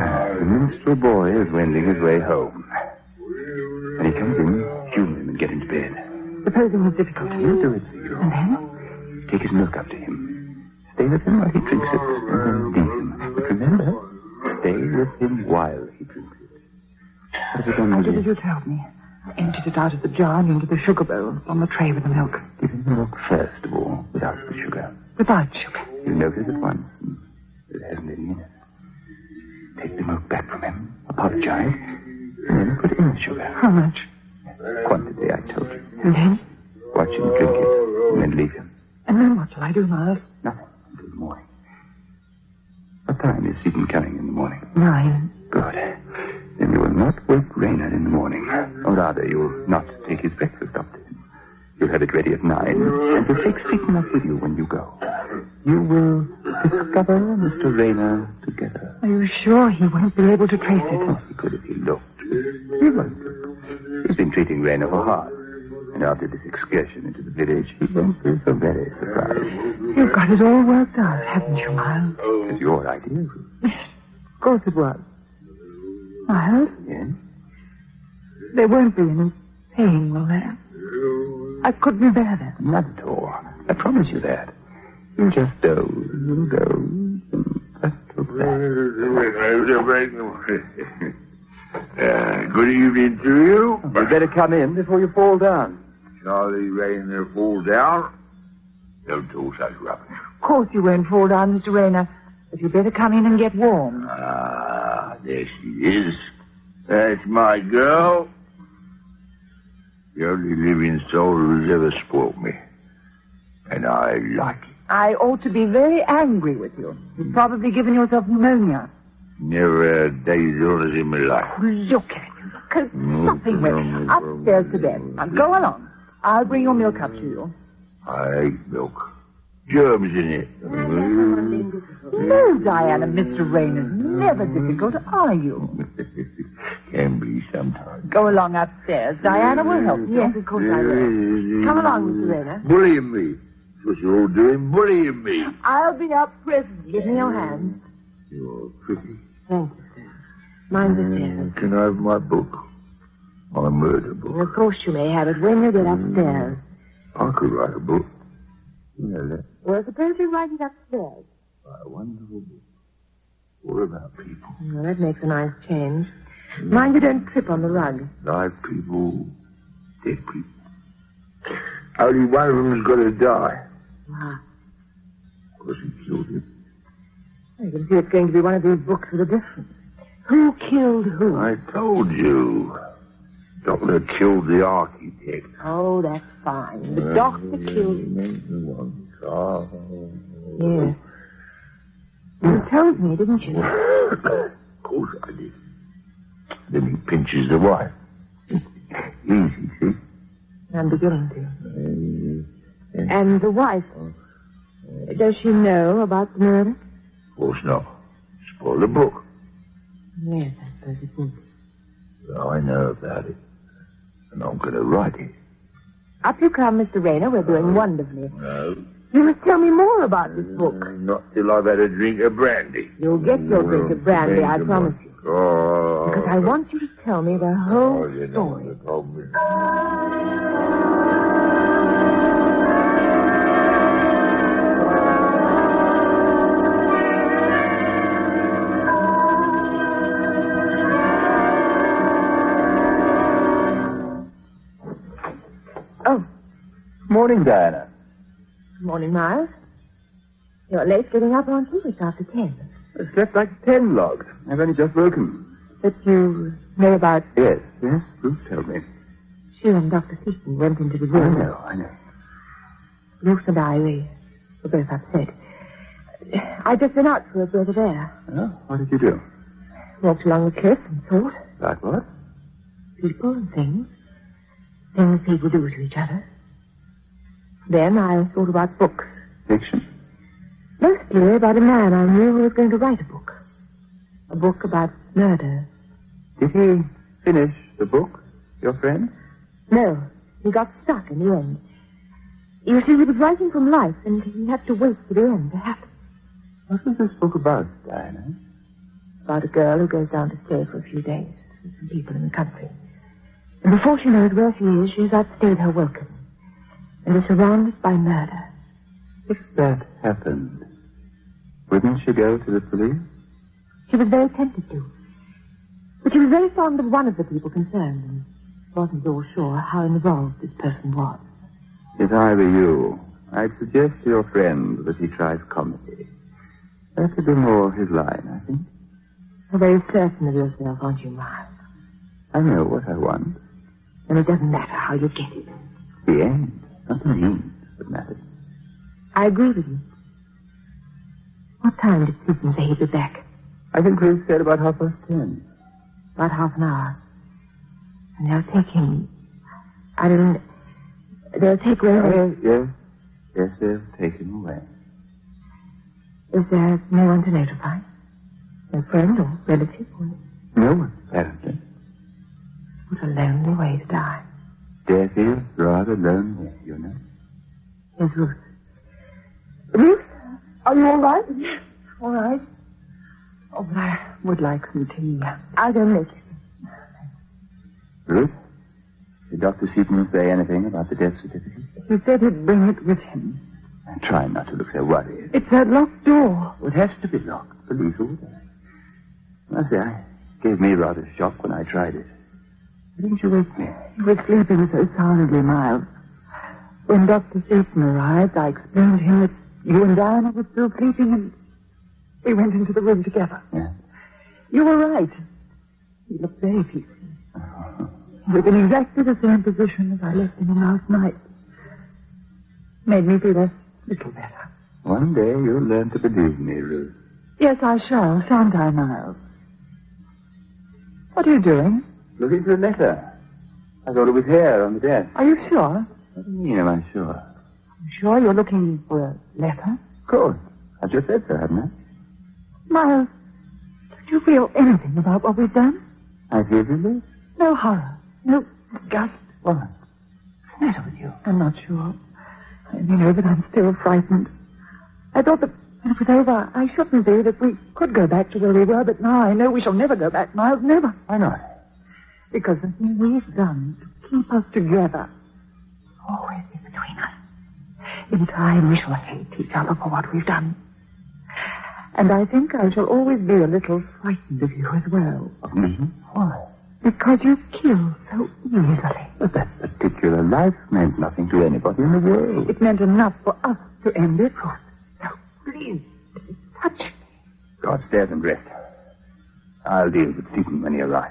minstrel boy is wending his way home. When he comes in, humor him and get him to bed. Supposing it's difficult. He'll do it for you. And then? Take his milk up to him. Stay with him while he drinks it, and then leave him. But remember, stay with him while he drinks it. What have you done I with did it? as you told me. I emptied it out of the jar and into the sugar bowl on the tray with the milk. Give him the milk first of all, without the sugar. Without sugar. You notice at once that it hasn't any in it. Take the milk back from him, apologize, and then put in the sugar. How much? Quantity, I told you. And then? Watch him drink it, and then leave him. And then what shall I do, Miles? Nothing until the morning. What time is Seaton coming in the morning? Nine. Good. Then you will not wake Raynard in the morning. Or rather, you will not take his breakfast up to him. You'll have it ready at nine, and to take Seaton up with you when you go. You will discover Mister Raynard together. Are you sure he won't be able to trace it? Oh, he could if he looked. He won't. He's been treating Raynard for hard. And after this excursion into the village, he won't be so very surprised. You've got it all worked out, haven't you, Miles? It's your idea. Yes, of course it was. Miles? Yes? There won't be any pain, will there? I couldn't bear that. Not at all. I promise you that. You just doze and doze and just look back. Uh, good evening to you. You'd better come in before you fall down. Charlie Rayner fall down? Don't talk such rubbish. Of course you won't fall down, Mister Rayner. But you'd better come in and get warm. Ah, there she is. That's my girl. The only living soul who's ever spoilt me. And I like it. I ought to be very angry with you. You've probably given yourself pneumonia. Never had a day's illness in my life. Look at you. Look at nothing with it. Upstairs to bed. Now go along. I'll bring your milk up to you. I hate milk. Germs in it. No, Diana, Mister Rayner's never difficult, are you? Can be sometimes. Go along upstairs. Diana will help you. Yes, of course I will. Come along, Mister Rayner. Bullying me. That's what you're all doing, bullying me. I'll be up presently. Give me your hand. You're pretty. Thank you, sir. Mine's upstairs. Can I have my book? My murder book. Of course you may have it when you get upstairs. I could write a book. Yeah, Well, suppose you write it upstairs. a wonderful book. What about people? Well, that makes a nice change. Mind you don't trip on the rug. Live people, dead people. Only one of them's got to die. Ah. Because he killed him. You can see it's going to be one of these books with a difference. Who killed who? I told you. Doctor killed the architect. Oh, that's fine. The doctor killed... Oh. Yes. You told me, didn't you? Of course I did. Then he pinches the wife. Easy, see? I'm beginning to. And the wife, does she know about the murder? Of course not. Spoil the book. Yes, I suppose it would. Well, I know about it. And I'm going to write it. Up you come, Mister Rayner. We're doing wonderfully. No. You must tell me more about this book. Not till I've had a drink of brandy. You'll get your drink of brandy, I promise you. Oh. Because I want you to tell me the whole Oh, you know story. what the problem is. Oh, Morning, Diana. good morning, Miles. You're late getting up, aren't you? It's after ten. I slept like ten logs. I've only just woken. But you know about... Yes, yes. Ruth told me. She and Doctor Seaton went into the I room. know, I know. Ruth and I, we were both upset. I just went out for a breath of air. Oh, what did you do? Walked along the cliff and thought. Like what? People and things. Things people do to each other. Then I thought about books. Fiction? Mostly about a man I knew who was going to write a book. A book about murder. Did he finish the book, your friend? No, he got stuck in the end. You see, he was writing from life, and he had to wait for the end to happen. What was this book about, Diana? about a girl who goes down to stay for a few days with some people in the country. And before she knows where she is, she's outstayed her welcome and is surrounded by murder. If that happened, wouldn't she go to the police? She was very tempted to. But she was very fond of one of the people concerned and wasn't at all sure how involved this person was. If I were you, I'd suggest to your friend that he tries comedy. That would be more his line, I think. You're very certain of yourself, aren't you, Miles? I know what I want. And it doesn't matter how you get it. The end, not the means that matters. I agree with you. What time did Susan say he'd be back? I think we said about half past ten. About half an hour. And they'll take him... I don't... They'll take Ray... Yes, yes. Yes, they'll take him away. Is there no one to notify? No friend or relative? Or... No one, apparently. What a lonely way to die. Death is rather lonely, you know. Here's Ruth. Ruth, are you all right? All right. Oh, but I would like some tea. I'll go make it. Ruth, did Doctor Seaton say anything about the death certificate? He said he'd bring it with him. I'm trying not to look so worried. It's that locked door. It has to be locked. Police order. I say, I gave me rather a shock when I tried it. Why didn't you wake me? You were sleeping so soundly, Miles. When Doctor Seaton arrived, I explained to him that you and Diana were still sleeping, and we went into the room together. Yeah. You were right. He looked very peaceful. Uh-huh. He was in exactly the same position as I left him in last night. Made me feel a little better. One day you'll learn to believe me, Ruth. Yes, I shall, shan't I, Miles? What are you doing? Looking for a letter. I thought it was here on the desk. Are you sure? What do you mean, am I sure? I'm sure you're looking for a letter? Of course. I've just said so, haven't I? Miles, don't you feel anything about what we've done? I feel relief. No horror. No disgust. What? What's the matter with you? I'm not sure. I only know that I'm still frightened. I thought that when it was over, I shouldn't be, that we could go back to where we were, but now I know we shall never go back, Miles, never. Why not? Because the thing we've done to keep us together always be between us. In time, we shall hate each other for what we've done. And I think I shall always be a little frightened of you as well. Of me? Why? Because you kill so easily. But that particular life meant nothing to anybody in the world. It meant enough for us to end it. Oh, no, please, touch me. Go upstairs and rest. I'll deal with Seaton when he arrives.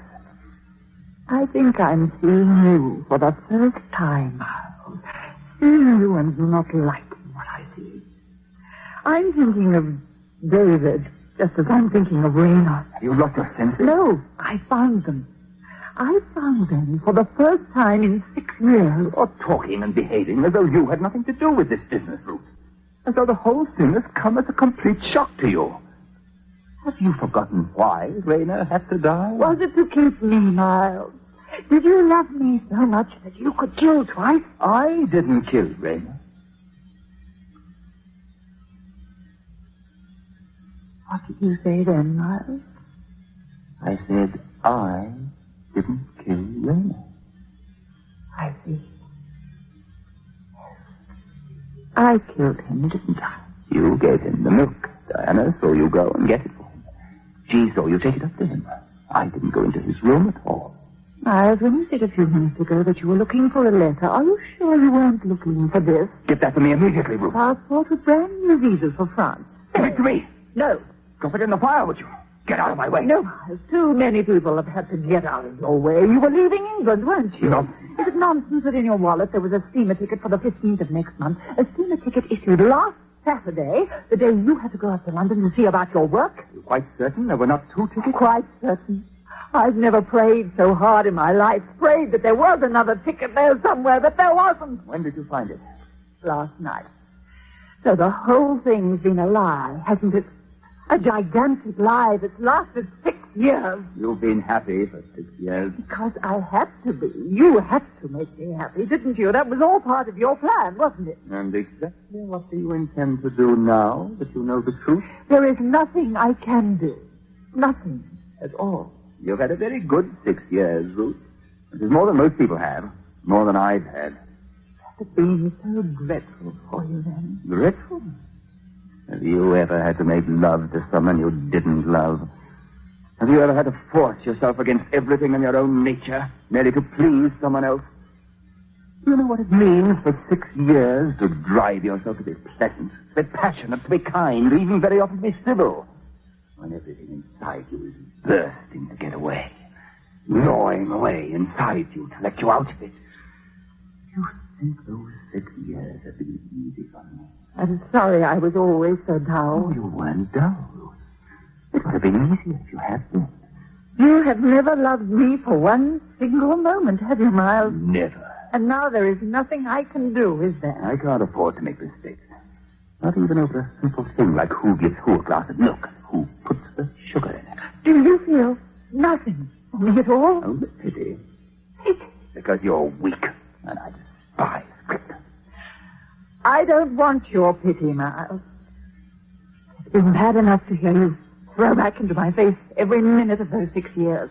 I think I'm seeing you for the first time, Miles. Seeing you and not liking what I see. I'm thinking of David, just as I'm thinking of Raynor. Have you lost your senses? No, I found them. I found them for the first time in six years. You're talking and behaving as though you had nothing to do with this business, Ruth. As though the whole thing has come as a complete shock to you. Have you forgotten why Raynor had to die? Was it to keep me, Miles? Did you love me so much that you could kill twice? I didn't kill Raynor. What did you say then, Miles? I said I didn't kill Raynor. I see. I killed him, didn't I? You gave him the milk, Diana, so you go and get it for him. She saw you take it up to him. I didn't go into his room at all. Miles, when you said a few minutes ago that you were looking for a letter, are you sure you weren't looking for this? Give that to me immediately, Ruth. Passport with brand new visas for France. Give it to me. No. Drop it in the fire, would you? Get out of my way. No, Miles. Too many people have had to get out of your way. You were leaving England, weren't you? No. Is it nonsense that in your wallet there was a steamer ticket for the fifteenth of next month? A steamer ticket issued last Saturday, the day you had to go up to London to see about your work? You're quite certain there were not two tickets? Quite certain. I've never prayed so hard in my life. Prayed that there was another ticket there somewhere, but there wasn't. When did you find it? Last night. So the whole thing's been a lie, hasn't it? A gigantic lie that's lasted six years. You've been happy for six years. Because I had to be. You had to make me happy, didn't you? That was all part of your plan, wasn't it? And exactly what do you intend to do now that you know the truth? There is nothing I can do. Nothing at all. You've had a very good six years, Ruth. It is more than most people have. More than I've had. It's been so dreadful for you then. Dreadful? Have you ever had to make love to someone you didn't love? Have you ever had to force yourself against everything in your own nature, merely to please someone else? Do you know what it means for six years to drive yourself to be pleasant, to be passionate, to be kind, even very often to be civil, when everything inside you is bursting to get away, gnawing away inside you to let you out of it? You think those six years have been easy for me? I'm sorry I was always so dull. Oh, you weren't dull, Ruth. It would have been easier if you had been. You have never loved me for one single moment, have you, Miles? Never. And now there is nothing I can do, is there? I can't afford to make mistakes. Not even over a simple thing like who gives who a glass of milk, who puts the sugar in it. Do you feel nothing for me at all? Oh, the pity. Pity? Because you're weak, and I despise grit. I don't want your pity, Miles. It's been bad enough to hear you throw back into my face every minute of those six years.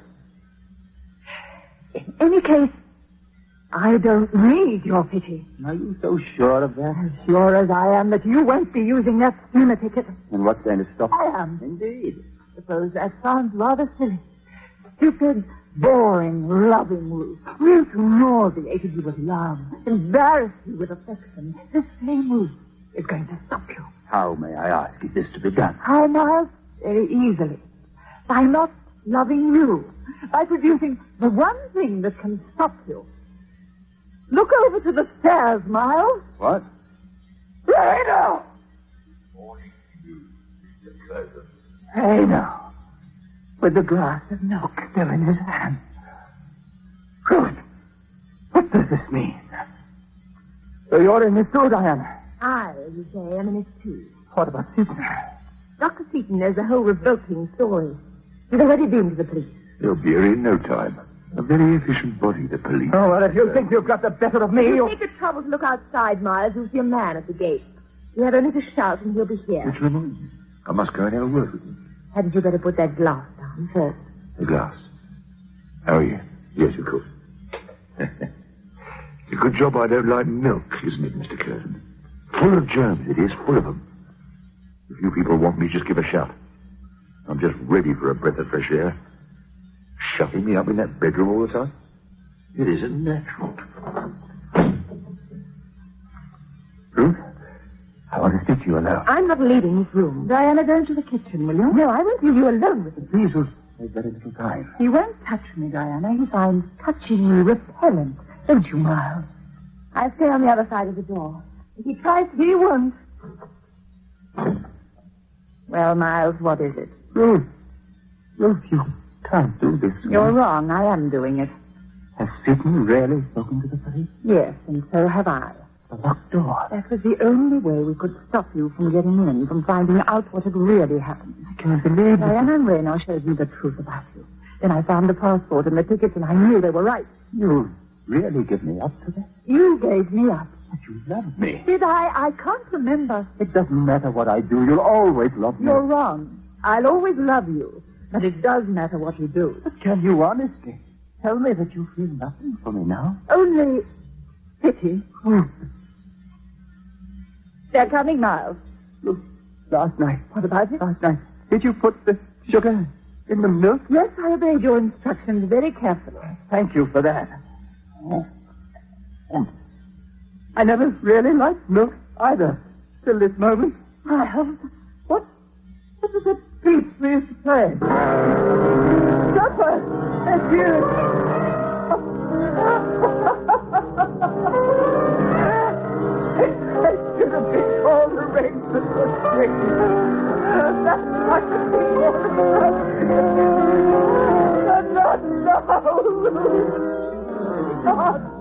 In any case, I don't need your pity. Are you so sure of that? As sure as I am that you won't be using that cinema ticket. And what's going to stop? I am. Indeed. Suppose that sounds rather silly. Stupid, boring, loving Ruth. Ruth who nauseated you with love, embarrassed you with affection. This same Ruth is going to stop you. How, may I ask, is this to be done? How, Miles? Very easily. By not loving you. By producing the one thing that can stop you. Look over to the stairs, Miles. What? Right now. Morning to you, Mister Curtin. Hey, now. With the glass of milk still in his hand. Ruth, what does this mean? So you're in this too, Diana? I, you say, am in it too. What about Seaton? Doctor Seaton knows the whole revolting story. He's already been to the police. They'll be here in no time. A very efficient body, the police. Oh, well, if you think you've got the better of me, You you... take the trouble to look outside, Miles. You'll see a man at the gate. You have only to shout and he'll be here. Which reminds me, I must go and have a word with him. Hadn't you better put that glass down first? The glass. How are you? Yes, of course. It's a good job I don't like milk, isn't it, Mister Curtin? Full of germs, it is, full of them. If you people want me, just give a shout. I'm just ready for a breath of fresh air. Shutting me up in that bedroom all the time? It isn't natural. Ruth, I want to speak to you alone. I'm not leaving this room. Diana, go to the kitchen, will you? No, I won't leave you alone with him. Please, Ruth, take very little time. He won't touch me, Diana. He finds touching me repellent. Don't you, Miles? I'll stay on the other side of the door. If he tries to, he won't. Well, Miles, what is it? Ruth, Ruth, you can't do this. You're wrong. I am doing it. Has Seaton really spoken to the police? Yes, and so have I. The locked door. That was the only way we could stop you from getting in, from finding out what had really happened. I can't believe it. Diana and Reno showed me the truth about you. Then I found the passport and the tickets, and I knew they were right. You really give me up to that? You gave me up. But you love me. Did I? I can't remember. It doesn't matter what I do. You'll always love me. You're wrong. I'll always love you. But it does matter what you do. But tell you honestly. Tell me that you feel nothing for me now. Only pity. Ruth, They're coming, Miles. look, last night. What about it? Last night. Did you put the sugar in the milk? Yes, I obeyed your instructions very carefully. Thank you for that. Oh. Oh. I never really liked milk either, till this moment. Miles, what, what was that piece we used to play? Supper! That's you! I should have been all the arrangements were strict. That's not the people. But not now. Not.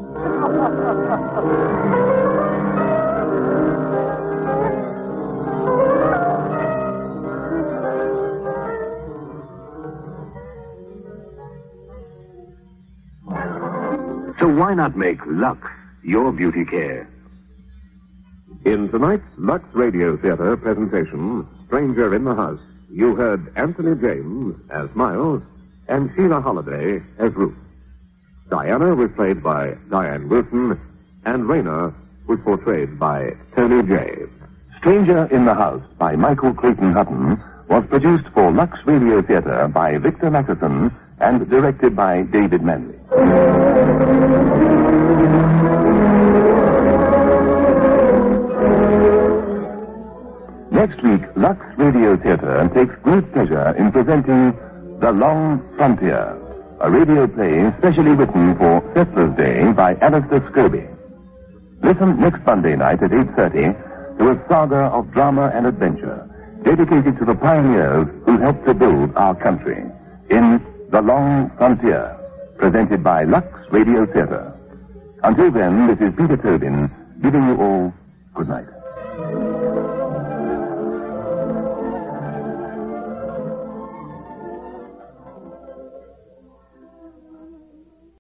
So why not make Lux your beauty care? In tonight's Lux Radio Theater presentation, Stranger in the House, you heard Anthony James as Miles and Sheila Holiday as Ruth. Diana was played by Diane Wilson, and Raina was portrayed by Tony Jay. Stranger in the House by Michael Clayton Hutton was produced for Lux Radio Theatre by Victor Matheson and directed by David Manley. Next week, Lux Radio Theatre takes great pleasure in presenting The Long Frontier, a radio play specially written for Settlers' Day by Alistair Scobie. Listen next Monday night at eight thirty to a saga of drama and adventure dedicated to the pioneers who helped to build our country in The Long Frontier, presented by Lux Radio Theatre. Until then, this is Peter Tobin bidding you all good night.